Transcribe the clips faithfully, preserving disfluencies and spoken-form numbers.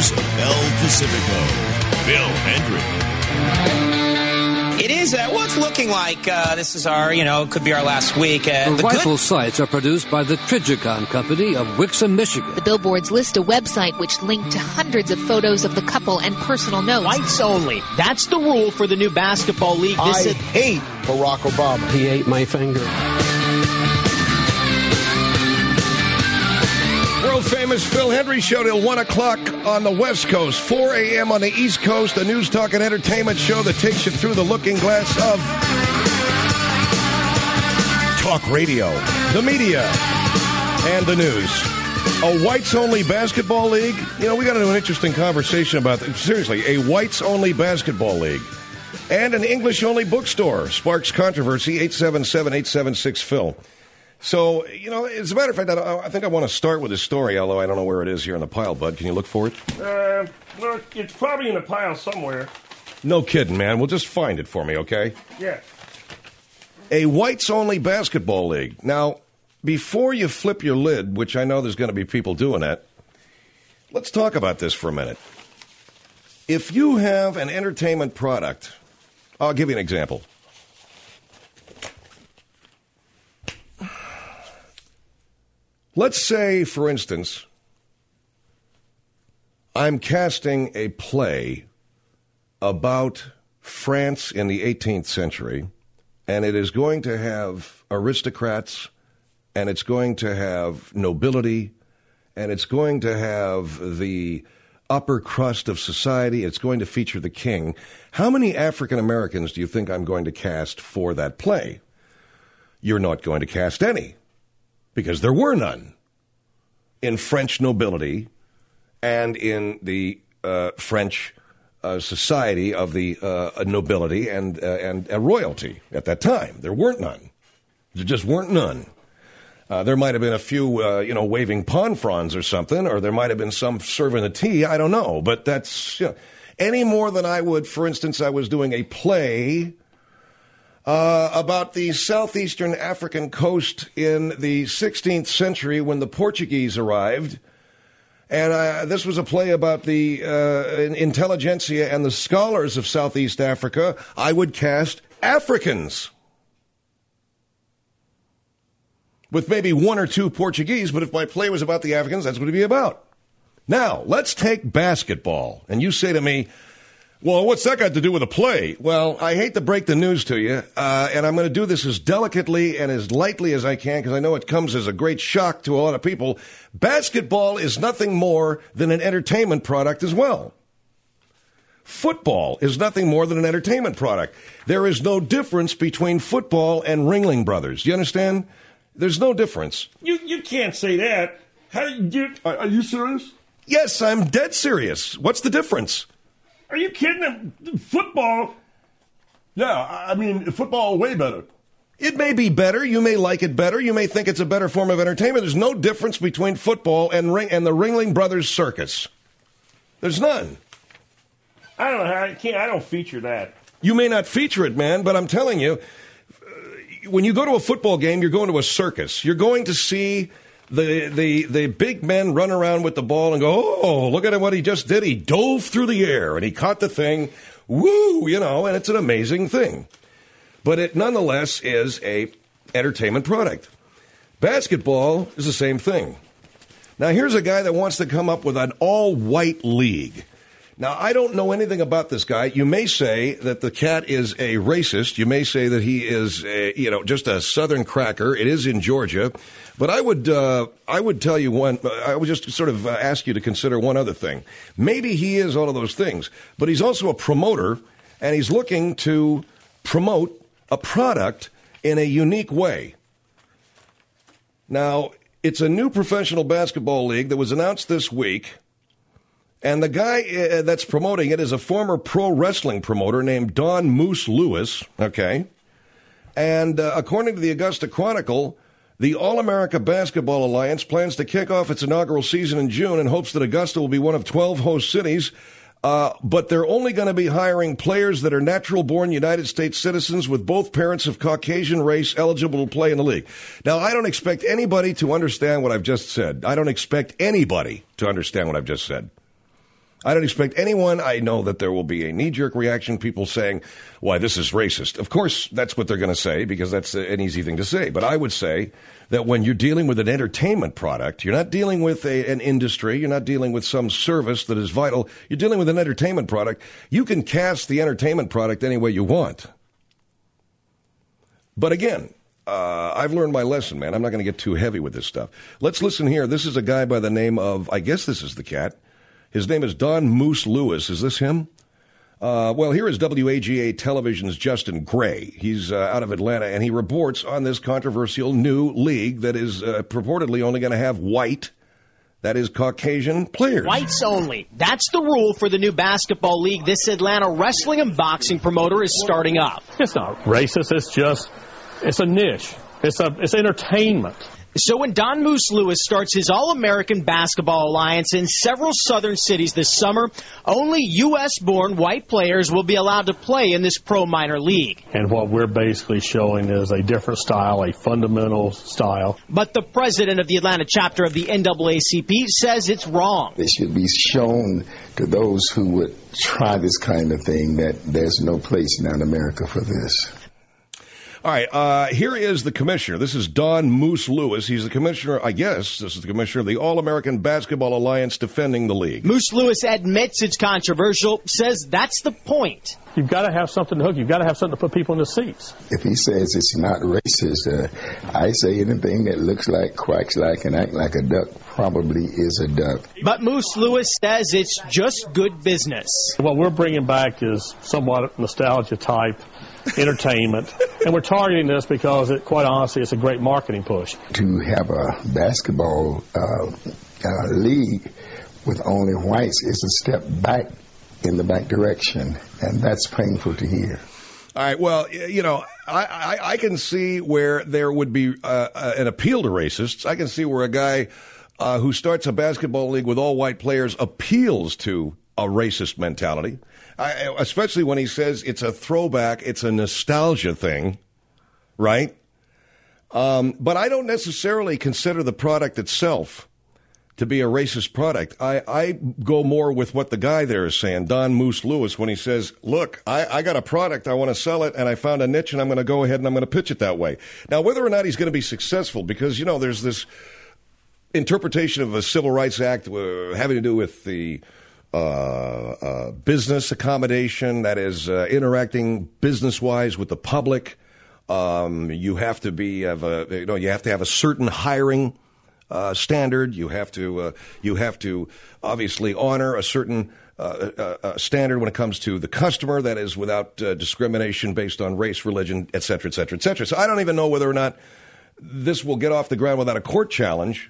voice of El Pacifico, Phil Hendrick. It is, uh, well, it's looking like uh, this is our, you know, could be our last week. Uh, the the rifle good- sights are produced by the Trigicon Company of Wixom, Michigan. The billboards list a website which linked to hundreds of photos of the couple and personal notes. Whites only. That's the rule for the new basketball league. This I is- hate Barack Obama. He ate my finger. World-famous Phil Hendry show till one o'clock on the West Coast, four a.m. on the East Coast, a news, talk, and entertainment show that takes you through the looking glass of talk radio, the media, and the news. A whites-only basketball league? You know, we got into an interesting conversation about that. Seriously, a whites-only basketball league. And an English-only bookstore sparks controversy, eight seven seven, eight seven six, Phil. So, you know, as a matter of fact, I, I think I want to start with this story, although I don't know where it is here in the pile, Bud. Can you look for it? Uh, well, it's probably in a pile somewhere. No kidding, man. Well, just find it for me, okay? Yeah. A whites-only basketball league. Now, before you flip your lid, which I know there's going to be people doing that, let's talk about this for a minute. If you have an entertainment product, I'll give you an example. Let's say, for instance, I'm casting a play about France in the eighteenth century, and it is going to have aristocrats, and it's going to have nobility, and it's going to have the upper crust of society. It's going to feature the king. How many African Americans do you think I'm going to cast for that play? You're not going to cast any. Because there were none in French nobility and in the uh, French uh, society of the uh, nobility and uh, and uh, royalty at that time. There weren't none. There just weren't none. Uh, there might have been a few, uh, you know, waving pawn fronds or something, or there might have been some serving the tea. I don't know. But that's, you know, any more than I would, for instance, I was doing a play Uh, about the southeastern African coast in the sixteenth century when the Portuguese arrived. And uh, this was a play about the uh, intelligentsia and the scholars of Southeast Africa. I would cast Africans with maybe one or two Portuguese, but if my play was about the Africans, that's what it'd be about. Now, let's take basketball. And you say to me, well, what's that got to do with a play? Well, I hate to break the news to you, uh, and I'm going to do this as delicately and as lightly as I can because I know it comes as a great shock to a lot of people. Basketball is nothing more than an entertainment product as well. Football is nothing more than an entertainment product. There is no difference between football and Ringling Brothers. Do you understand? There's no difference. You you can't say that. How you, are, are you serious? Yes, I'm dead serious. What's the difference? Are you kidding? Football? Yeah, I mean, football way better. It may be better. You may like it better. You may think it's a better form of entertainment. There's no difference between football and ring and the Ringling Brothers Circus. There's none. I don't know. I can't. I don't feature that. You may not feature it, man, but I'm telling you, when you go to a football game, you're going to a circus. You're going to see the the the big men run around with the ball and go, oh, look at what he just did. He dove through the air and he caught the thing. Woo, you know, and it's an amazing thing. But it nonetheless is a entertainment product. Basketball is the same thing. Now, here's a guy that wants to come up with an all-white league. Now, I don't know anything about this guy. You may say that the cat is a racist. You may say that he is, a, you know, just a Southern cracker. It is in Georgia. But I would, uh, I would tell you one, I would just sort of uh, ask you to consider one other thing. Maybe he is all of those things, but he's also a promoter, and he's looking to promote a product in a unique way. Now, it's a new professional basketball league that was announced this week. And the guy uh, that's promoting it is a former pro wrestling promoter named Don Moose Lewis, okay? And uh, according to the Augusta Chronicle, the All-America Basketball Alliance plans to kick off its inaugural season in June in hopes that Augusta will be one of twelve host cities. Uh, but they're only going to be hiring players that are natural-born United States citizens with both parents of Caucasian race eligible to play in the league. Now, I don't expect anybody to understand what I've just said. I don't expect anybody to understand what I've just said. I don't expect anyone. I know that there will be a knee-jerk reaction, people saying, why, this is racist. Of course, that's what they're going to say because that's an easy thing to say. But I would say that when you're dealing with an entertainment product, you're not dealing with a, an industry, you're not dealing with some service that is vital, you're dealing with an entertainment product. You can cast the entertainment product any way you want. But again, uh, I've learned my lesson, man. I'm not going to get too heavy with this stuff. Let's listen here. This is a guy by the name of, I guess this is the cat. His name is Don Moose Lewis. Is this him? Uh, well, here is W A G A Television's Justin Gray. He's uh, out of Atlanta, and he reports on this controversial new league that is uh, purportedly only going to have white, that is Caucasian, players. Whites only. That's the rule for the new basketball league this Atlanta wrestling and boxing promoter is starting up. It's not racist. It's just, it's a niche. It's a, it's entertainment. So when Don Moose Lewis starts his All-American Basketball Alliance in several southern cities this summer, only U S-born white players will be allowed to play in this pro-minor league. And what we're basically showing is a different style, a fundamental style. But the president of the Atlanta chapter of the N double A C P says it's wrong. It should be shown to those who would try this kind of thing that there's no place now in America for this. All right, uh, here is the commissioner. This is Don Moose Lewis. He's the commissioner, I guess, this is the commissioner of the All-American Basketball Alliance defending the league. Moose Lewis admits it's controversial, says that's the point. You've got to have something to hook. You've got to have something to put people in the seats. If he says it's not racist, uh, I say anything that looks like, quacks like, and act like a duck probably is a duck. But Moose Lewis says it's just good business. What we're bringing back is somewhat nostalgia type entertainment, and we're targeting this because, it, quite honestly, it's a great marketing push. To have a basketball uh, uh, league with only whites is a step back in the back direction, and that's painful to hear. All right, well, you know, I, I, I can see where there would be uh, an appeal to racists. I can see where a guy uh, who starts a basketball league with all white players appeals to a racist mentality. I, especially when he says it's a throwback, it's a nostalgia thing, right? Um, but I don't necessarily consider the product itself to be a racist product. I, I go more with what the guy there is saying, Don Moose Lewis, when he says, look, I, I got a product, I want to sell it, and I found a niche, and I'm going to go ahead and I'm going to pitch it that way. Now, whether or not he's going to be successful, because, you know, there's this interpretation of a Civil Rights Act uh, having to do with the Uh, uh, business accommodation, that is uh, interacting business-wise with the public. Um, you have to be have a, you know, you have to have a certain hiring uh, standard. You have to uh, you have to obviously honor a certain uh, uh, uh, standard when it comes to the customer. That is without uh, discrimination based on race, religion, et cetera, et cetera, et cetera. So I don't even know whether or not this will get off the ground without a court challenge.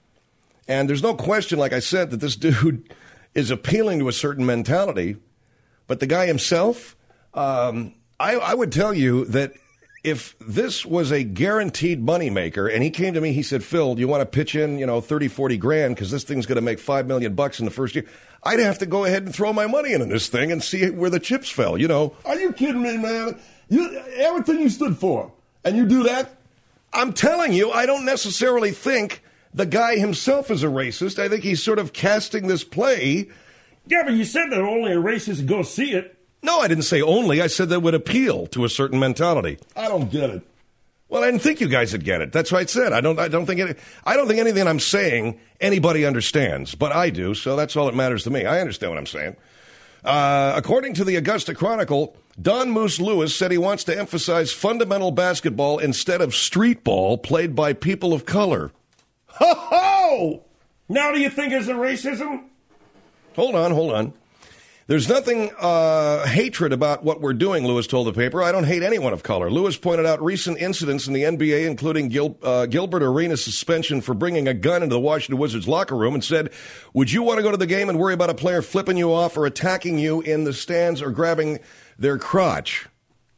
And there's no question, like I said, that this dude is appealing to a certain mentality, but the guy himself, um, I, I would tell you that if this was a guaranteed moneymaker, and he came to me, he said, Phil, do you want to pitch in, you know, thirty, forty grand because this thing's going to make five million bucks in the first year? I'd have to go ahead and throw my money into this thing and see where the chips fell, you know. Are you kidding me, man? You, everything you stood for, and you do that? I'm telling you, I don't necessarily think the guy himself is a racist. I think he's sort of casting this play. Yeah, but you said that only a racist go see it. No, I didn't say only. I said that would appeal to a certain mentality. I don't get it. Well, I didn't think you guys would get it. That's what I said. I don't. I don't think. It, I don't think anything I'm saying anybody understands, but I do. So that's all that matters to me. I understand what I'm saying. Uh, according to the Augusta Chronicle, Don Moose Lewis said he wants to emphasize fundamental basketball instead of street ball played by people of color. Ho ho! Now do you think it's a racism? Hold on, hold on. There's nothing uh, hatred about what we're doing, Lewis told the paper. I don't hate anyone of color. Lewis pointed out recent incidents in the N B A, including Gil, uh, Gilbert Arenas' suspension for bringing a gun into the Washington Wizards locker room, and said, would you want to go to the game and worry about a player flipping you off or attacking you in the stands or grabbing their crotch?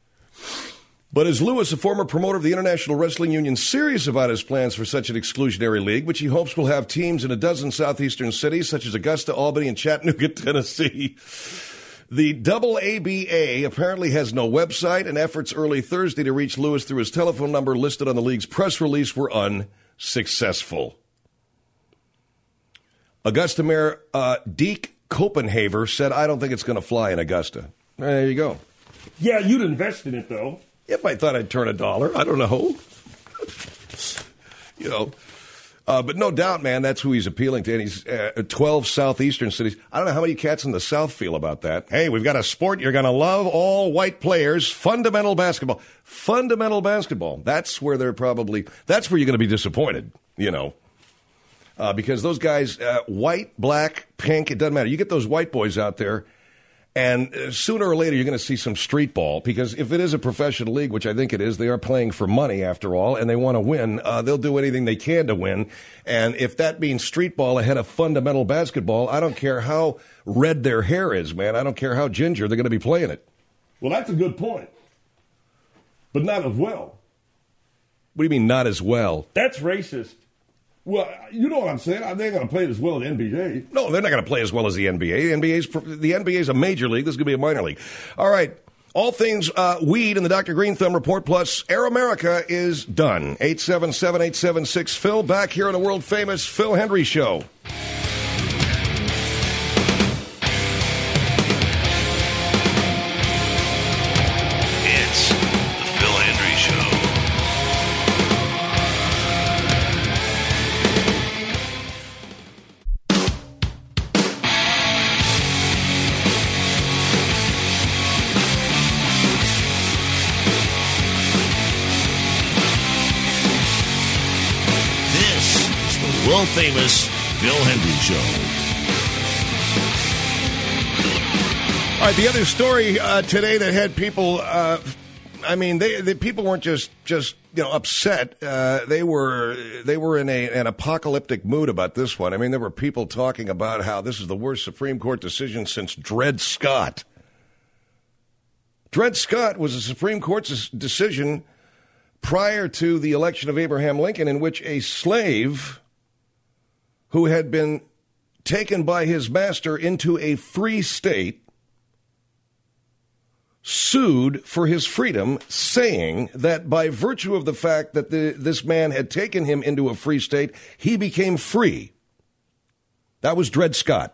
But is Lewis, a former promoter of the International Wrestling Union, serious about his plans for such an exclusionary league, which he hopes will have teams in a dozen southeastern cities, such as Augusta, Albany, and Chattanooga, Tennessee? The double A B A apparently has no website, and efforts early Thursday to reach Lewis through his telephone number listed on the league's press release were unsuccessful. Augusta Mayor uh, Deke Copenhagen said, I don't think it's going to fly in Augusta. There you go. Yeah, you'd invest in it, though. If I thought I'd turn a dollar, I don't know. you know. Uh, but no doubt, man, that's who he's appealing to. And he's uh, twelve southeastern cities. I don't know how many cats in the South feel about that. Hey, we've got a sport you're going to love, all white players, fundamental basketball. Fundamental basketball. That's where they're probably, that's where you're going to be disappointed, you know. Uh, because those guys, uh, white, black, pink, it doesn't matter. You get those white boys out there, and uh, sooner or later you're going to see some street ball. Because if it is a professional league, which I think it is, they are playing for money after all, and they want to win. Uh, they'll do anything they can to win. And if that means street ball ahead of fundamental basketball, I don't care how red their hair is, man. I don't care how ginger, they're going to be playing it. Well, that's a good point. But not as well. What do you mean not as well? That's racist. Well, you know what I'm saying. They're going to play it as well as the N B A. No, they're not going to play as well as the N B A. The N B A's the N B A is a major league. This is going to be a minor league. All right. All things uh, weed in the Doctor Green Thumb Report plus Air America is done. eight seven seven, eight seven six, Phil. Back here on the world-famous Phil Hendrie Show. It's the Phil Hendrie Show. World-famous Phil Hendrie Show. All right, the other story uh, today that had people, uh, I mean, they, the people weren't just, just you know, upset. Uh, they were they were in a, an apocalyptic mood about this one. I mean, there were people talking about how this is the worst Supreme Court decision since Dred Scott. Dred Scott was a Supreme Court's decision prior to the election of Abraham Lincoln in which a slave who had been taken by his master into a free state, sued for his freedom, saying that by virtue of the fact that the, this man had taken him into a free state, he became free. That was Dred Scott.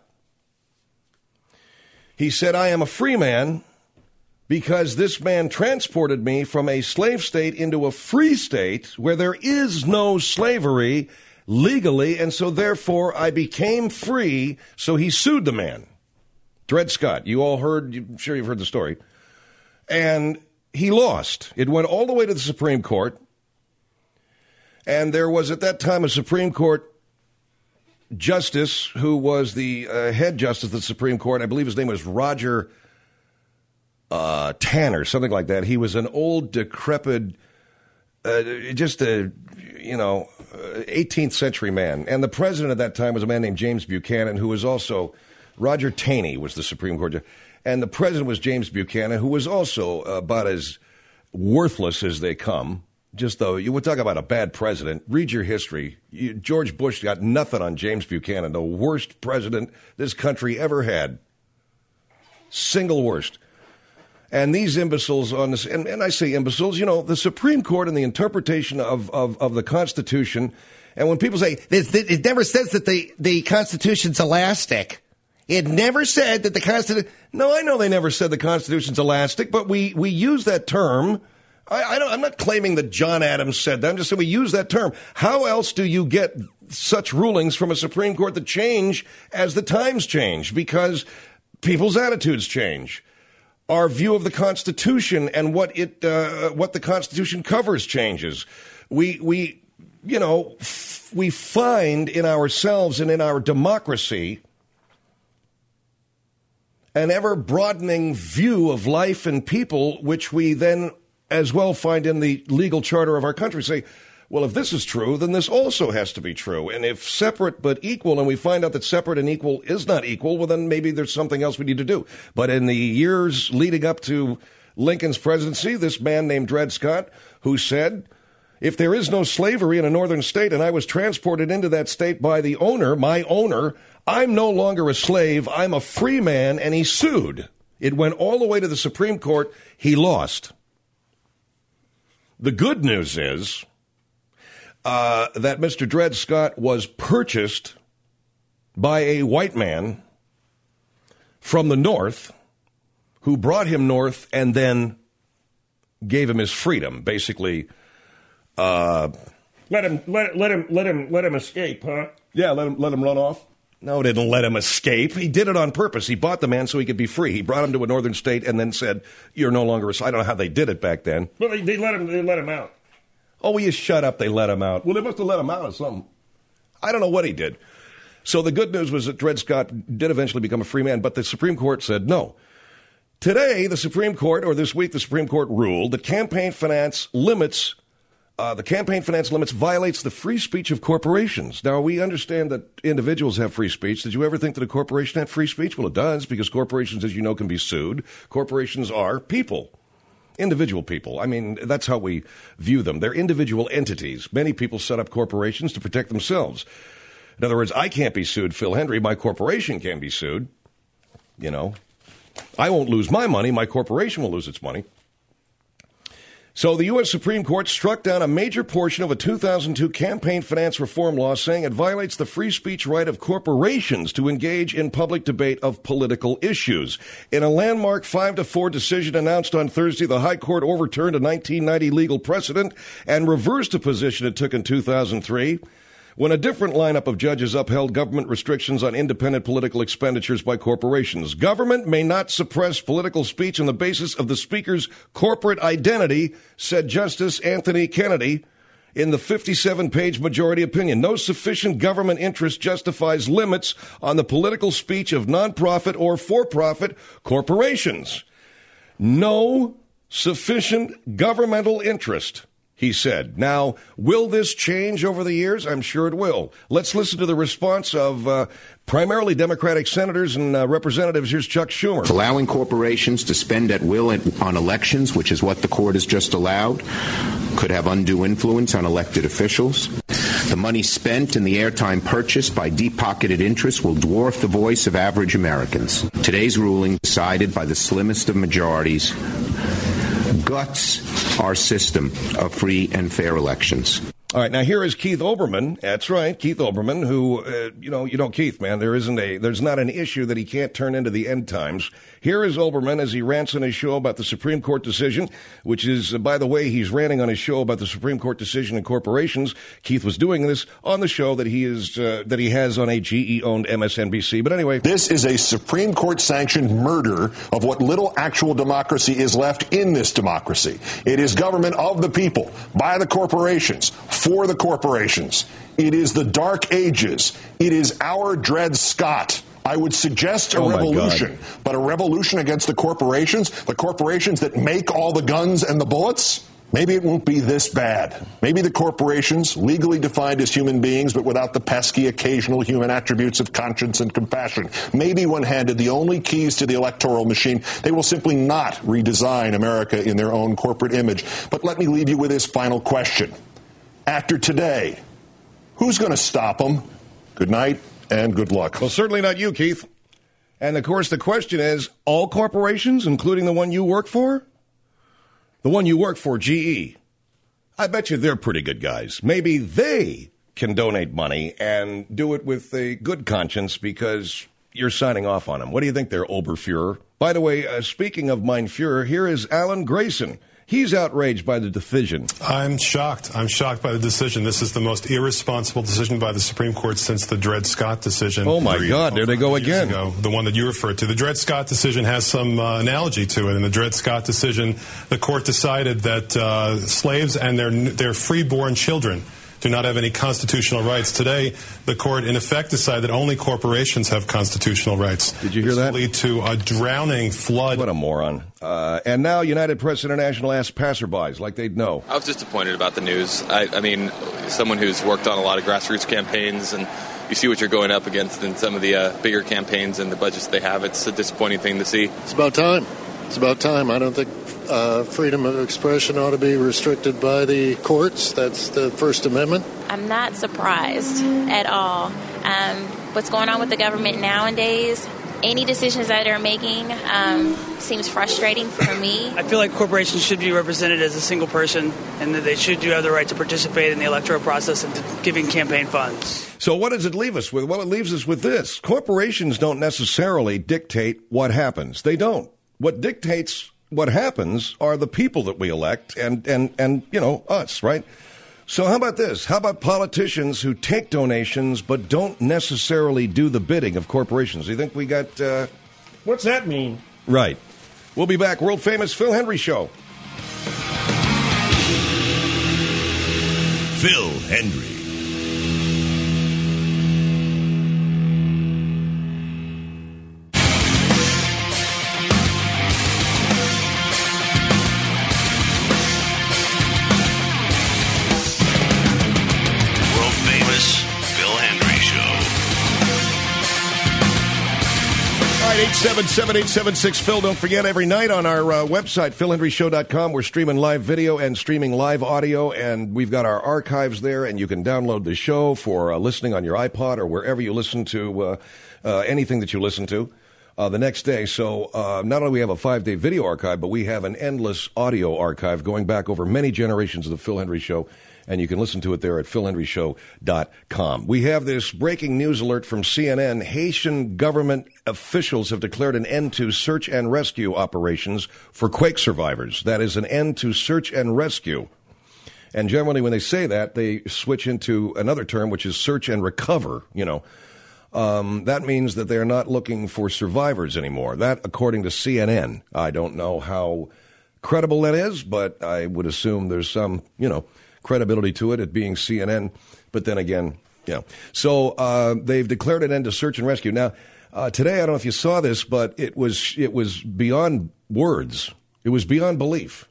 He said, I am a free man because this man transported me from a slave state into a free state where there is no slavery legally, and so therefore I became free, so he sued the man. Dred Scott, you all heard, I'm sure you've heard the story. And he lost. It went all the way to the Supreme Court, and there was at that time a Supreme Court justice who was the uh, head justice of the Supreme Court. I believe his name was Roger uh, Tanner, something like that. He was an old, decrepit, uh, just a, you know, eighteenth century man. And the president at that time was a man named James Buchanan, who was also, Roger Taney was the Supreme Court judge. And the president was James Buchanan, who was also about as worthless as they come. Just though, you would talk about a bad president. Read your history. You, George Bush got nothing on James Buchanan, the worst president this country ever had. Single worst. And these imbeciles on this, and, and I say imbeciles, you know, the Supreme Court and the interpretation of, of, of the Constitution. And when people say, it never says that the, the Constitution's elastic. It never said that the Constitution, no, I know they never said the Constitution's elastic, but we, we use that term. I, I don't, I'm not claiming that John Adams said that. I'm just saying we use that term. How else do you get such rulings from a Supreme Court that change as the times change? Because people's attitudes change. Our view of the Constitution and what it, uh, what the Constitution covers changes. We, we, you know, f- we find in ourselves and in our democracy an ever-broadening view of life and people, which we then as well find in the legal charter of our country. Say, well, if this is true, then this also has to be true. And if separate but equal, and we find out that separate and equal is not equal, well, then maybe there's something else we need to do. But in the years leading up to Lincoln's presidency, this man named Dred Scott, who said, if there is no slavery in a northern state and I was transported into that state by the owner, my owner, I'm no longer a slave, I'm a free man, and he sued. It went all the way to the Supreme Court. He lost. The good news is uh, that Mister Dred Scott was purchased by a white man from the North who brought him north and then gave him his freedom, basically. Uh, let him, let, let him, let him, let him escape, huh? Yeah, let him, let him run off. No, didn't let him escape. He did it on purpose. He bought the man so he could be free. He brought him to a northern state and then said, "You're no longer a." I don't know how they did it back then. Well, they, they let him. They let him out. Oh, will you shut up? They let him out. Well, they must have let him out or something. I don't know what he did. So the good news was that Dred Scott did eventually become a free man, but the Supreme Court said no. Today, the Supreme Court, or this week, the Supreme Court ruled that campaign finance limits, uh, the campaign finance limits violates the free speech of corporations. Now, we understand that individuals have free speech. Did you ever think that a corporation had free speech? Well, it does, because corporations, as you know, can be sued. Corporations are people. Individual people. I mean, that's how we view them. They're individual entities. Many people set up corporations to protect themselves. In other words, I can't be sued, Phil Hendry. My corporation can be sued. You know, I won't lose my money. My corporation will lose its money. So the U S Supreme Court struck down a major portion of a two thousand two campaign finance reform law, saying it violates the free speech right of corporations to engage in public debate of political issues. In a landmark five to four decision announced on Thursday, the High Court overturned a nineteen ninety legal precedent and reversed a position it took in two thousand three. When a different lineup of judges upheld government restrictions on independent political expenditures by corporations. Government may not suppress political speech on the basis of the speaker's corporate identity, said Justice Anthony Kennedy in the fifty-seven page majority opinion. No sufficient government interest justifies limits on the political speech of nonprofit or for-profit corporations. No sufficient governmental interest, he said. Now, will this change over the years? I'm sure it will. Let's listen to the response of uh, primarily Democratic senators and uh, representatives. Here's Chuck Schumer. Allowing corporations to spend at will on elections, which is what the court has just allowed, could have undue influence on elected officials. The money spent and the airtime purchased by deep-pocketed interests will dwarf the voice of average Americans. Today's ruling, decided by the slimmest of majorities, guts our system of free and fair elections. All right, now here is Keith Olbermann. That's right, Keith Olbermann, who, uh, you know, you know, Keith, man, there isn't a, there's not an issue that he can't turn into the end times. Here is Olbermann as he rants on his show about the Supreme Court decision, which is, uh, by the way, he's ranting on his show about the Supreme Court decision in corporations. Keith was doing this on the show that he is, uh, that he has on a G E-owned M S N B C. But anyway. This is a Supreme Court-sanctioned murder of what little actual democracy is left in this democracy. It is government of the people, by the corporations, for the corporations. It is the dark ages. It is our Dred Scott. I would suggest a oh revolution, but a revolution against the corporations, the corporations that make all the guns and the bullets. Maybe it won't be this bad. Maybe the corporations, legally defined as human beings, but without the pesky occasional human attributes of conscience and compassion. Maybe when handed the only keys to the electoral machine, they will simply not redesign America in their own corporate image. But let me leave you with this final question. After today, who's going to stop them? Good night and good luck. Well, certainly not you, Keith. And, of course, the question is, all corporations, including the one you work for? The one you work for, G E. I bet you they're pretty good guys. Maybe they can donate money and do it with a good conscience because you're signing off on them. What do you think there, Oberfuhrer? By the way, uh, speaking of Mein Fuhrer, here is Alan Grayson. He's outraged by the decision. I'm shocked. I'm shocked by the decision. This is the most irresponsible decision by the Supreme Court since the Dred Scott decision. Oh, my God. There they go again. Ago, the one that you referred to. The Dred Scott decision has some uh, analogy to it. In the Dred Scott decision, the court decided that uh, slaves and their, their freeborn children do not have any constitutional rights. Today, the court, in effect, decided that only corporations have constitutional rights. Did you hear that? Lead to a drowning flood. What a moron. Uh, and now United Press International asks passerbys like they'd know. I was disappointed about the news. I, I mean, someone who's worked on a lot of grassroots campaigns, and you see what you're going up against in some of the uh, bigger campaigns and the budgets they have. It's a disappointing thing to see. It's about time. It's about time. I don't think uh, freedom of expression ought to be restricted by the courts. That's the First Amendment. I'm not surprised at all. Um, what's going on with the government nowadays, any decisions that they're making um, seems frustrating for me. I feel like corporations should be represented as a single person, and that they should do have the right to participate in the electoral process of giving campaign funds. So what does it leave us with? Well, it leaves us with this. Corporations don't necessarily dictate what happens. They don't. What dictates what happens are the people that we elect and, and, and you know, us, right? So how about this? How about politicians who take donations but don't necessarily do the bidding of corporations? Do you think we got... Uh... What's that mean? Right. We'll be back. World-famous Phil Hendry Show. Phil Hendry. eight seven seven, eight seven six, Phil. Don't forget, every night on our uh, website, phil hendry show dot com, we're streaming live video and streaming live audio, and we've got our archives there, and you can download the show for uh, listening on your iPod or wherever you listen to uh, uh, anything that you listen to uh, the next day. So uh, not only do we have a five-day video archive, but we have an endless audio archive going back over many generations of the Phil Hendry Show. And you can listen to it there at phil hendry show dot com. We have this breaking news alert from C N N. Haitian government officials have declared an end to search and rescue operations for quake survivors. That is an end to search and rescue. And generally when they say that, they switch into another term, which is search and recover, you know. Um, that means that they're not looking for survivors anymore. That, according to C N N. I don't know how credible that is, but I would assume there's some, you know, credibility to it, it being C N N. But then again, yeah. So uh, they've declared an end to search and rescue. Now, uh, today, I don't know if you saw this, but it was it was beyond words. It was beyond belief.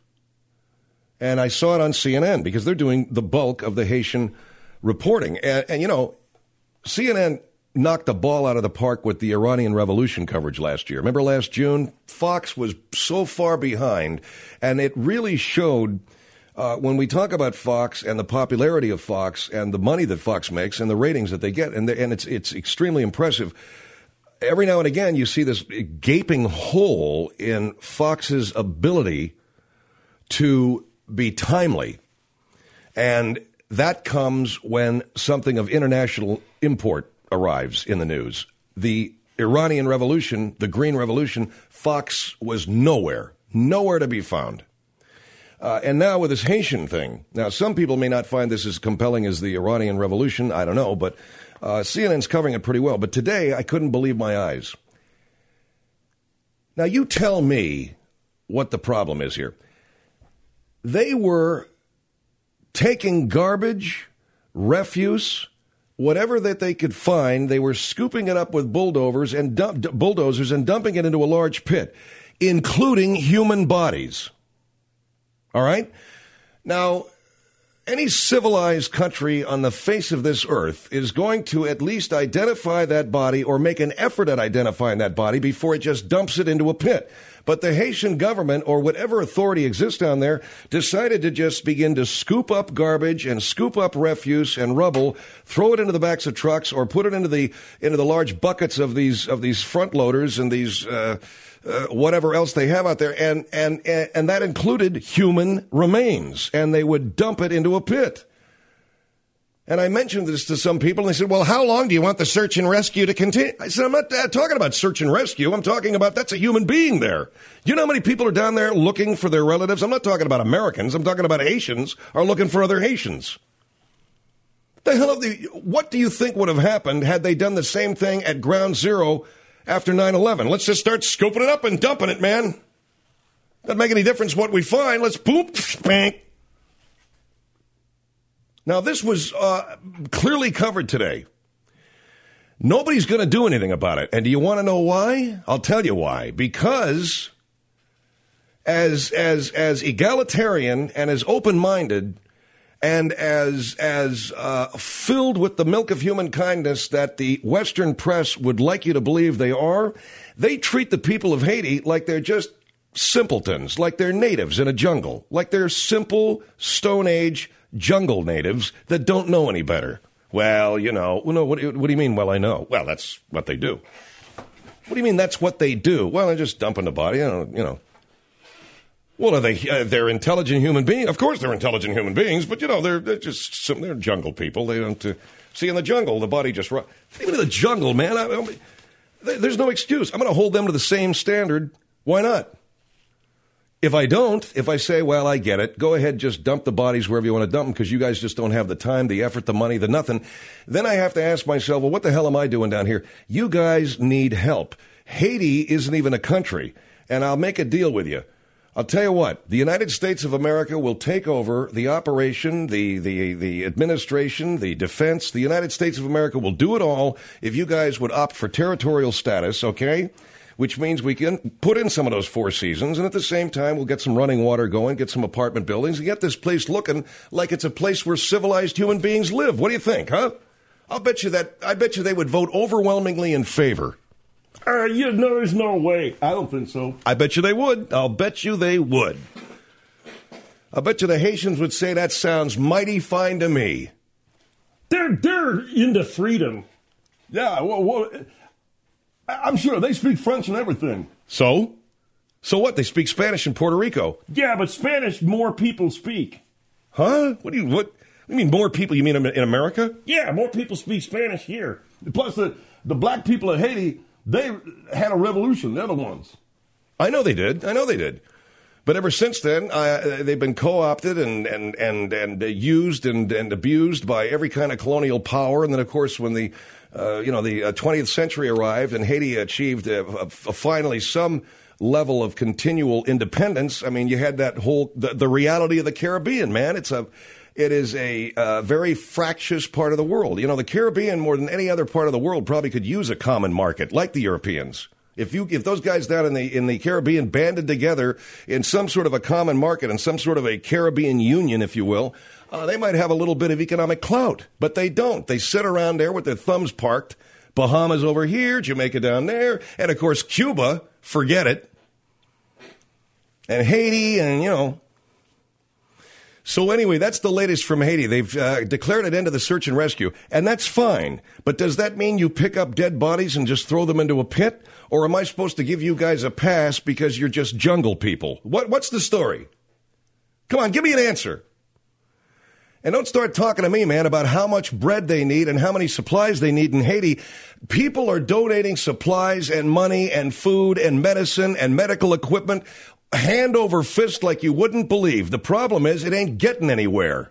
And I saw it on C N N because they're doing the bulk of the Haitian reporting. And, and you know, C N N knocked the ball out of the park with the Iranian Revolution coverage last year. Remember last June? Fox was so far behind, and it really showed... Uh, when we talk about Fox and the popularity of Fox and the money that Fox makes and the ratings that they get, and, the, and it's it's extremely impressive, every now and again you see this gaping hole in Fox's ability to be timely. And that comes when something of international import arrives in the news. The Iranian Revolution, the Green Revolution, Fox was nowhere, nowhere to be found. Uh, and now with this Haitian thing, now some people may not find this as compelling as the Iranian Revolution, I don't know, but uh, C N N's covering it pretty well. But today, I couldn't believe my eyes. Now, you tell me what the problem is here. They were taking garbage, refuse, whatever that they could find, they were scooping it up with bulldozers and dump, bulldozers and dumping it into a large pit, including human bodies. All right? Now, any civilized country on the face of this earth is going to at least identify that body or make an effort at identifying that body before it just dumps it into a pit. But the Haitian government, or whatever authority exists down there, decided to just begin to scoop up garbage and scoop up refuse and rubble, throw it into the backs of trucks, or put it into the into the large buckets of these of these front loaders and these uh, uh, whatever else they have out there, and and and that included human remains, and they would dump it into a pit. And I mentioned this to some people, and they said, well, how long do you want the search and rescue to continue? I said, I'm not uh, talking about search and rescue. I'm talking about that's a human being there. You know how many people are down there looking for their relatives? I'm not talking about Americans. I'm talking about Haitians are looking for other Haitians. The hell of the, what do you think would have happened had they done the same thing at Ground Zero after nine eleven? Let's just start scooping it up and dumping it, man. Doesn't make any difference what we find. Let's poop, spank. Now, this was uh, clearly covered today. Nobody's going to do anything about it. And do you want to know why? I'll tell you why. Because as as as egalitarian and as open-minded and as as uh, filled with the milk of human kindness that the Western press would like you to believe they are, they treat the people of Haiti like they're just simpletons, like they're natives in a jungle, like they're simple Stone Age jungle natives that don't know any better. Well, you know, well, no, what, what do you mean, well, I know? Well, that's what they do. What do you mean that's what they do? Well, they're just dumping the body, you know. You know. Well, are they? Uh, they're intelligent human beings. Of course, they're intelligent human beings, but you know, they're they're just some, they're jungle people. They don't uh, see in the jungle. The body just rot. Even in the jungle, man. I, I, there's no excuse. I'm going to hold them to the same standard. Why not? If I don't, if I say, well, I get it, go ahead, just dump the bodies wherever you want to dump them because you guys just don't have the time, the effort, the money, the nothing, then I have to ask myself, well, what the hell am I doing down here? You guys need help. Haiti isn't even a country, and I'll make a deal with you. I'll tell you what, the United States of America will take over the operation, the, the, the administration, the defense. The United States of America will do it all if you guys would opt for territorial status, okay? Which means we can put in some of those four seasons, and at the same time, we'll get some running water going, get some apartment buildings, and get this place looking like it's a place where civilized human beings live. What do you think, huh? I'll bet you that, I bet you they would vote overwhelmingly in favor. Uh, you know, there's no way. I don't think so. I bet you they would. I'll bet you they would. I bet you the Haitians would say that sounds mighty fine to me. They're they're into freedom. Yeah, well, well, I'm sure they speak French and everything. So? So what? They speak Spanish in Puerto Rico. Yeah, but Spanish more people speak. Huh? What do you what? You mean more people? You mean in America? Yeah, more people speak Spanish here. Plus, the the black people of Haiti. They had a revolution. They're the ones. I know they did. I know they did. But ever since then, uh, they've been co-opted and and and and uh, used and and abused by every kind of colonial power. And then, of course, when the uh, you know the uh, twentieth century arrived and Haiti achieved uh, uh, finally some level of continual independence, I mean, you had that whole the, the reality of the Caribbean. Man, it's a It is a uh, very fractious part of the world. You know, the Caribbean, more than any other part of the world, probably could use a common market, like the Europeans. If you, if those guys down in the in the Caribbean banded together in some sort of a common market and some sort of a Caribbean union, if you will, uh, they might have a little bit of economic clout. But they don't. They sit around there with their thumbs parked. Bahamas over here, Jamaica down there, and of course Cuba. Forget it. And Haiti, and you know. So anyway, that's the latest from Haiti. They've uh, declared an end to the search and rescue, and that's fine. But does that mean you pick up dead bodies and just throw them into a pit? Or am I supposed to give you guys a pass because you're just jungle people? What, what's the story? Come on, give me an answer. And don't start talking to me, man, about how much bread they need and how many supplies they need in Haiti. People are donating supplies and money and food and medicine and medical equipment hand over fist like you wouldn't believe. The problem is it ain't getting anywhere.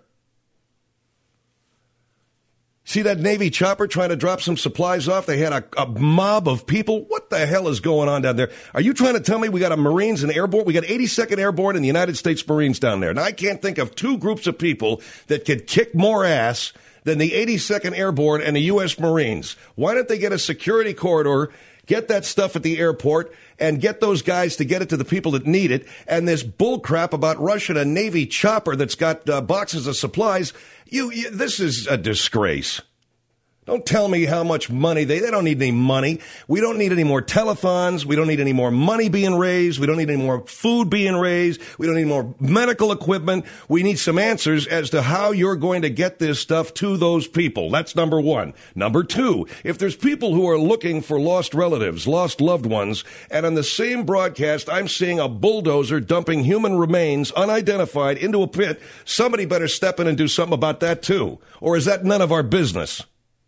See that Navy chopper trying to drop some supplies off? They had a, a mob of people. What the hell is going on down there? Are you trying to tell me we got a Marines and Airborne? We got eighty-second Airborne and the United States Marines down there. Now, I can't think of two groups of people that could kick more ass than the eighty-second Airborne and the U S Marines. Why don't they get a security corridor, get that stuff at the airport, and get those guys to get it to the people that need it? And this bull crap about Russian and Navy chopper that's got uh, boxes of supplies, you, you this is a disgrace. Don't tell me how much money they, they don't need any money. We don't need any more telethons. We don't need any more money being raised. We don't need any more food being raised. We don't need more medical equipment. We need some answers as to how you're going to get this stuff to those people. That's number one. Number two, if there's people who are looking for lost relatives, lost loved ones, and on the same broadcast I'm seeing a bulldozer dumping human remains unidentified into a pit, somebody better step in and do something about that too. Or is that none of our business?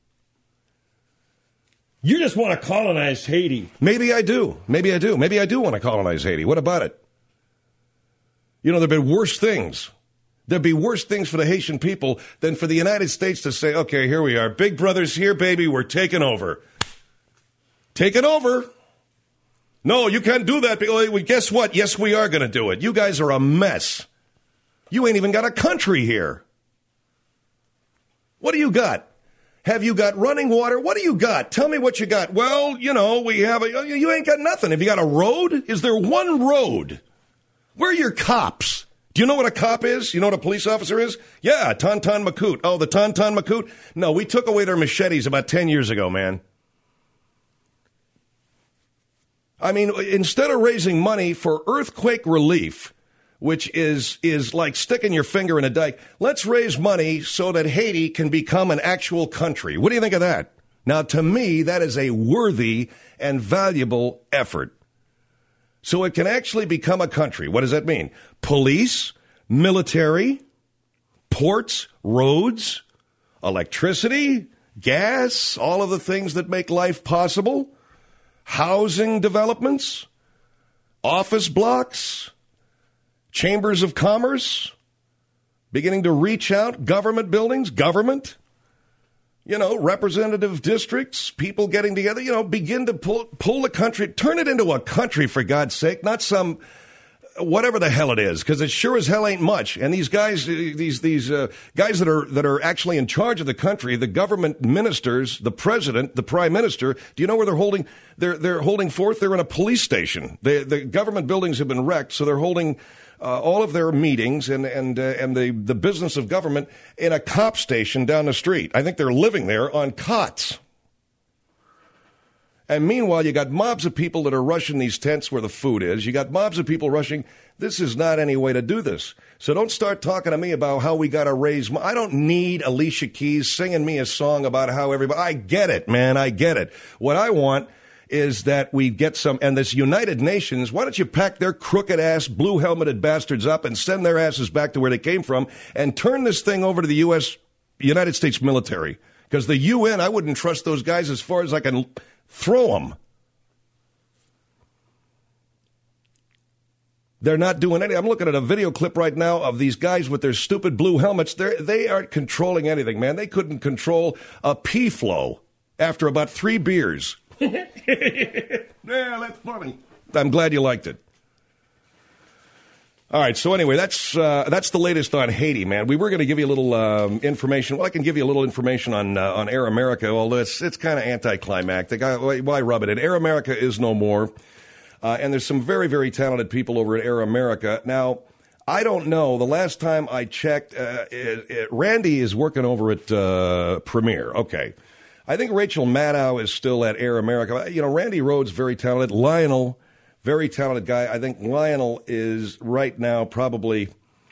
You just want to colonize Haiti. Maybe I do. Maybe I do. Maybe I do want to colonize Haiti. What about it? You know, there have been worse things. There'd be worse things for the Haitian people than for the United States to say, okay, here we are. Big Brother's here, baby. We're taking over. Taking over. No, you can't do that. Well, guess what? Yes, we are going to do it. You guys are a mess. You ain't even got a country here. What do you got? Have you got running water? What do you got? Tell me what you got. Well, you know, we have a, you ain't got nothing. Have you got a road? Is there one road? Where are your cops? Do you know what a cop is? You know what a police officer is? Yeah, Tonton Macoute. Oh, the Tonton Macoute? No, we took away their machetes about ten years ago, man. I mean, instead of raising money for earthquake relief, which is is like sticking your finger in a dike, let's raise money so that Haiti can become an actual country. What do you think of that? Now, to me, that is a worthy and valuable effort. So it can actually become a country. What does that mean? Police, military, ports, roads, electricity, gas, all of the things that make life possible, housing developments, office blocks, chambers of commerce, beginning to reach out, government buildings, government, you know, representative districts, people getting together, you know, begin to pull, pull the country, turn it into a country, for God's sake, not some, whatever the hell it is, because it sure as hell ain't much. And these guys, these these uh, guys that are that are actually in charge of the country, the government ministers, the president, the prime minister, do you know where they're holding? They're they're holding forth. They're in a police station. They, the government buildings have been wrecked, so they're holding uh, all of their meetings and and uh, and the the business of government in a cop station down the street. I think they're living there on cots. And meanwhile, you got mobs of people that are rushing these tents where the food is. You got mobs of people rushing. This is not any way to do this. So don't start talking to me about how we got to raise money. I don't need Alicia Keys singing me a song about how everybody. I get it, man. I get it. What I want is that we get some. And this United Nations, why don't you pack their crooked ass, blue helmeted bastards up and send their asses back to where they came from and turn this thing over to the U S, United States military? Because the U N, I wouldn't trust those guys as far as I can throw them. They're not doing anything. I'm looking at a video clip right now of these guys with their stupid blue helmets. They're, they aren't controlling anything, man. They couldn't control a pee flow after about three beers. Yeah, that's funny. I'm glad you liked it. All right, so anyway, that's uh, that's the latest on Haiti, man. We were going to give you a little um, information. Well, I can give you a little information on uh, on Air America, although it's, it's kind of anticlimactic. I, why rub it in? Air America is no more, uh, and there's some very, very talented people over at Air America. Now, I don't know. The last time I checked, uh, it, it, Randy is working over at uh, Premier. Okay. I think Rachel Maddow is still at Air America. You know, Randy Rhodes, very talented. Lionel, very talented guy. I think Lionel is right now probably,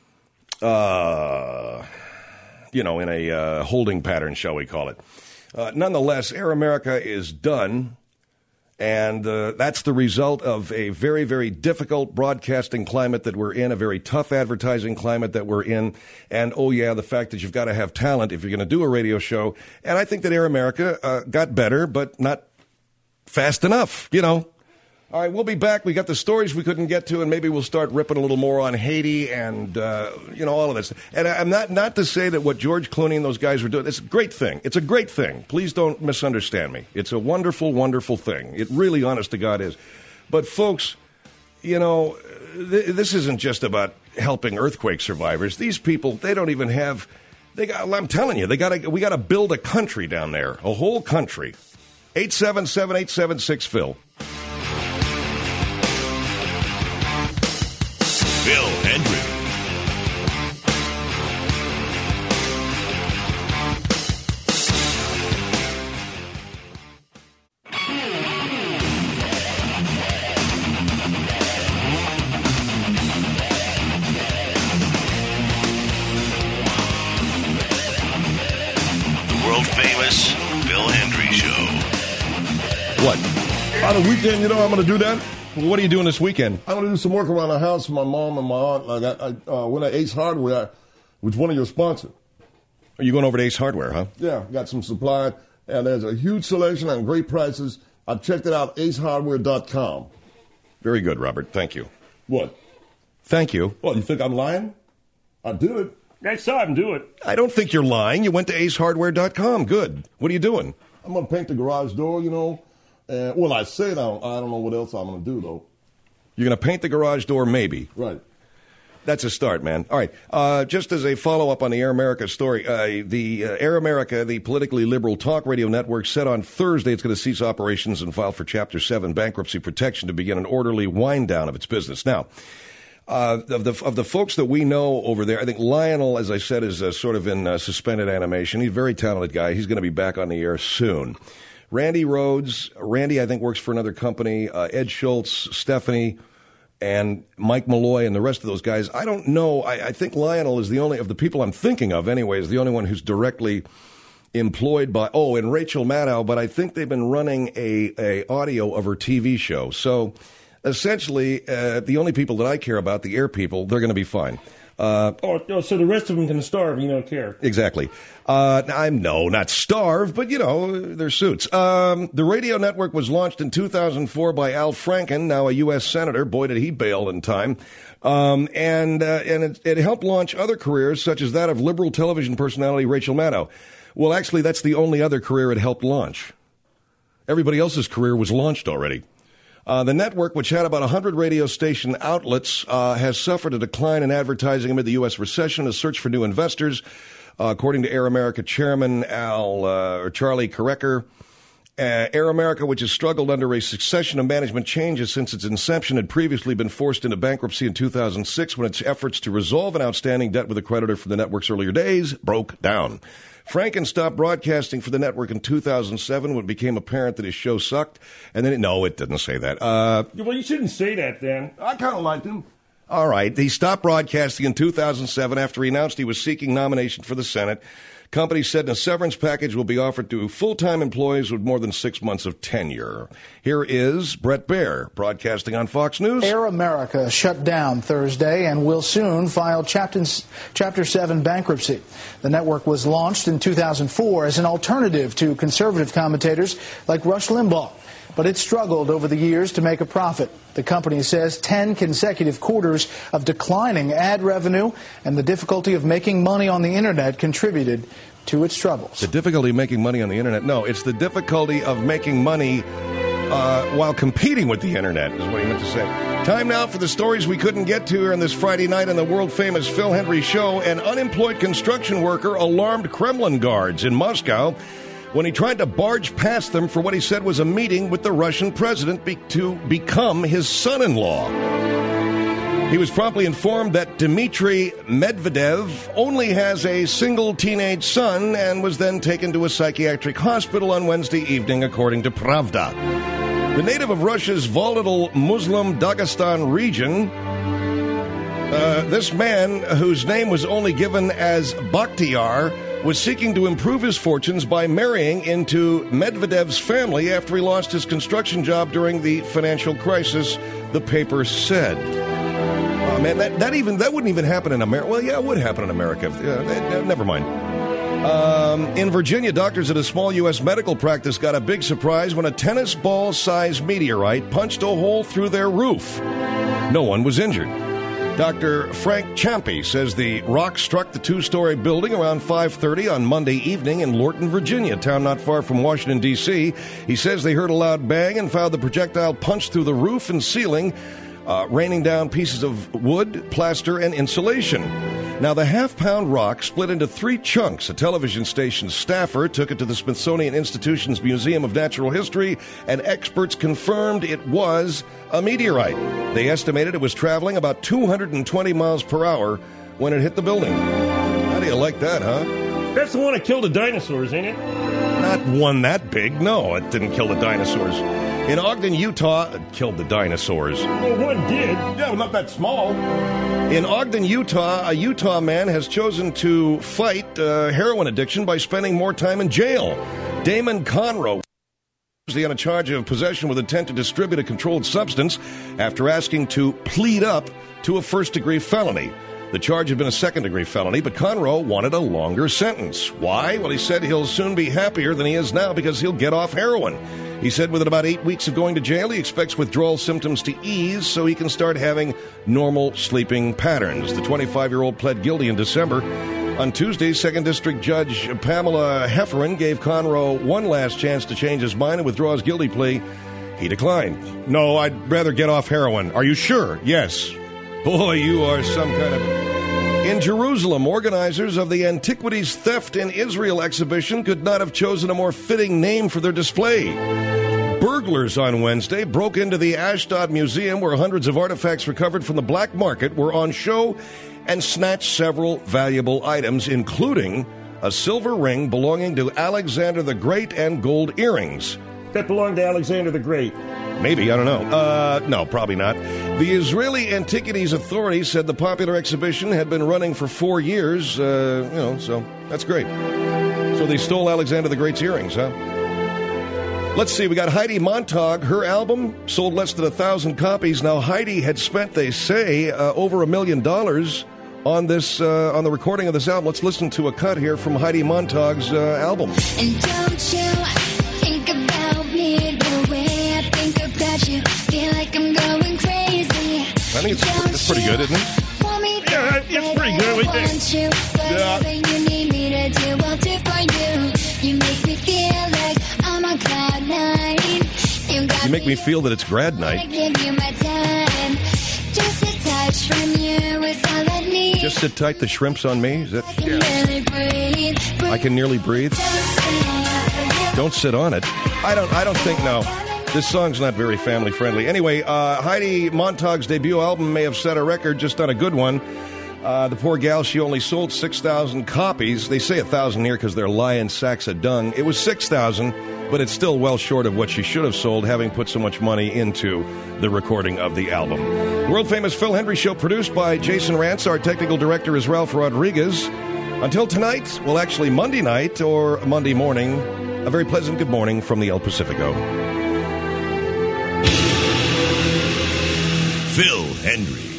uh, you know, in a uh, holding pattern, shall we call it. Uh, nonetheless, Air America is done, and uh, that's the result of a very, very difficult broadcasting climate that we're in, a very tough advertising climate that we're in, and, oh, yeah, the fact that you've got to have talent if you're going to do a radio show. And I think that Air America uh, got better, but not fast enough, you know. All right, we'll be back. We got the stories we couldn't get to, and maybe we'll start ripping a little more on Haiti and, uh, you know, all of this. And I'm not, not to say that what George Clooney and those guys are doing, it's a great thing. It's a great thing. Please don't misunderstand me. It's a wonderful, wonderful thing. It really, honest to God, is. But, folks, you know, th- this isn't just about helping earthquake survivors. These people, they don't even have, they got, I'm telling you, they got we got to build a country down there, a whole country. eight seven seven, eight seven six, Phil. Bill Hendrick. The world famous Bill Hendry Show. What? On the weekend, you know I'm going to do that? What are you doing this weekend? I'm going to do some work around the house for my mom and my aunt. Like I, I uh, went to Ace Hardware, which is one of your sponsors. Are you going over to Ace Hardware, huh? Yeah, got some supply, and there's a huge selection and great prices. I checked it out, ace hardware dot com. Very good, Robert. Thank you. What? Thank you. What, you think I'm lying? I did it. I saw him do it. I don't think you're lying. You went to ace hardware dot com. Good. What are you doing? I'm going to paint the garage door, you know. And, well, I said I don't, I don't know what else I'm going to do, though. You're going to paint the garage door, maybe. Right. That's a start, man. All right. Uh, just as a follow-up on the Air America story, uh, the uh, Air America, the politically liberal talk radio network, said on Thursday it's going to cease operations and file for Chapter seven bankruptcy protection to begin an orderly wind-down of its business. Now, uh, of the of the folks that we know over there, I think Lionel, as I said, is uh, sort of in uh, suspended animation. He's a very talented guy. He's going to be back on the air soon. Randy Rhodes, Randy, I think, works for another company. Uh, Ed Schultz, Stephanie, and Mike Malloy, and the rest of those guys. I don't know. I, I think Lionel is the only, of the people I'm thinking of anyway, is the only one who's directly employed by, oh, and Rachel Maddow, but I think they've been running a, a audio of her T V show. So essentially, uh, the only people that I care about, the air people, they're going to be fine. Uh, oh, oh, so the rest of them can starve, you don't care. Exactly. Uh, I'm no, not starve, but, you know, they're suits. Um, the radio network was launched in two thousand four by Al Franken, now a U S senator. Boy, did he bail in time. Um, and uh, and it, it helped launch other careers, such as that of liberal television personality Rachel Maddow. Well, actually, that's the only other career it helped launch. Everybody else's career was launched already. Uh, the network, which had about one hundred radio station outlets, uh, has suffered a decline in advertising amid the U S recession, a search for new investors. Uh, according to Air America chairman Al uh, or Charlie Carrecker, uh, Air America, which has struggled under a succession of management changes since its inception, had previously been forced into bankruptcy in two thousand six when its efforts to resolve an outstanding debt with a creditor from the network's earlier days broke down. Franken stopped broadcasting for the network in two thousand seven when it became apparent that his show sucked. And then, it, no, it didn't say that. Uh, well, you shouldn't say that then. I kind of liked him. All right. He stopped broadcasting in two thousand seven after he announced he was seeking nomination for the Senate. Company said a severance package will be offered to full-time employees with more than six months of tenure. Here is Brett Baer, broadcasting on Fox News. Air America shut down Thursday and will soon file Chapter, Chapter seven bankruptcy. The network was launched in two thousand four as an alternative to conservative commentators like Rush Limbaugh, but it struggled over the years to make a profit. The company says ten consecutive quarters of declining ad revenue and the difficulty of making money on the Internet contributed to its troubles. The difficulty of making money on the Internet? No, it's the difficulty of making money uh, while competing with the Internet, is what he meant to say. Time now for the stories we couldn't get to here on this Friday night on the world-famous Phil Hendrie Show. An unemployed construction worker alarmed Kremlin guards in Moscow when he tried to barge past them for what he said was a meeting with the Russian president be- to become his son-in-law. He was promptly informed that Dmitry Medvedev only has a single teenage son and was then taken to a psychiatric hospital on Wednesday evening, according to Pravda. The native of Russia's volatile Muslim Dagestan region, uh, this man, whose name was only given as Bakhtiar, was seeking to improve his fortunes by marrying into Medvedev's family after he lost his construction job during the financial crisis, the paper said. Oh, man, that, that even that wouldn't even happen in America. Well, yeah, it would happen in America. Uh, never mind. Um, in Virginia, doctors at a small U S medical practice got a big surprise when a tennis ball-sized meteorite punched a hole through their roof. No one was injured. Doctor Frank Champy says the rock struck the two-story building around five thirty on Monday evening in Lorton, Virginia, a town not far from Washington, D C He says they heard a loud bang and found the projectile punch through the roof and ceiling, uh, raining down pieces of wood, plaster, and insulation. Now, the half-pound rock split into three chunks. A television station staffer took it to the Smithsonian Institution's Museum of Natural History, and experts confirmed it was a meteorite. They estimated it was traveling about two hundred twenty miles per hour when it hit the building. How do you like that, huh? That's the one that killed the dinosaurs, ain't it? Not one that big. No, it didn't kill the dinosaurs. In Ogden, Utah, it killed the dinosaurs. Well, one did. Yeah, well, not that small. In Ogden, Utah, a Utah man has chosen to fight uh, heroin addiction by spending more time in jail. Damon Conroe is on a charge of possession with intent to distribute a controlled substance after asking to plead up to a first-degree felony. The charge had been a second-degree felony, but Conroe wanted a longer sentence. Why? Well, he said he'll soon be happier than he is now because he'll get off heroin. He said within about eight weeks of going to jail, he expects withdrawal symptoms to ease so he can start having normal sleeping patterns. The twenty-five-year-old pled guilty in December. On Tuesday, second District Judge Pamela Heffernan gave Conroe one last chance to change his mind and withdraw his guilty plea. He declined. No, I'd rather get off heroin. Are you sure? Yes. Boy, you are some kind of... In Jerusalem, organizers of the Antiquities Theft in Israel exhibition could not have chosen a more fitting name for their display. Burglars on Wednesday broke into the Ashdod Museum, where hundreds of artifacts recovered from the black market were on show, and snatched several valuable items, including a silver ring belonging to Alexander the Great and gold earrings. That belonged to Alexander the Great. Maybe, I don't know. Uh, no, probably not. The Israeli Antiquities Authority said the popular exhibition had been running for four years, uh, you know, so that's great. So they stole Alexander the Great's earrings, huh? Let's see, we got Heidi Montag. Her album sold less than a thousand copies. Now, Heidi had spent, they say, uh, over a million dollars on this, uh, on the recording of this album. Let's listen to a cut here from Heidi Montag's uh, album. And don't you think about me the way I think about you. Feel like I'm going crazy. I think it's, it's pretty good, isn't it? Yeah, it's pretty good. What do you think? Whatever you need me to do, I'll do for you. You make me feel like I'm on cloud nine. You, got You make me feel that it's grad I night. give you my time. Just a touch from you is all I need. Just sit tight, the shrimp's on me. Is that? I can barely breathe. I can nearly breathe. Don't sit on it. I don't. I don't think. No, this song's not very family friendly. Anyway, uh, Heidi Montag's debut album may have set a record, just not a good one. Uh, the poor gal, she only sold six thousand copies. They say one thousand here because they're lying sacks of dung. It was six thousand, but it's still well short of what she should have sold, having put so much money into the recording of the album. World-famous Phil Hendry Show, produced by Jason Rantz. Our technical director is Ralph Rodriguez. Until tonight, well, actually Monday night or Monday morning, a very pleasant good morning from the El Pacifico. Phil Hendry.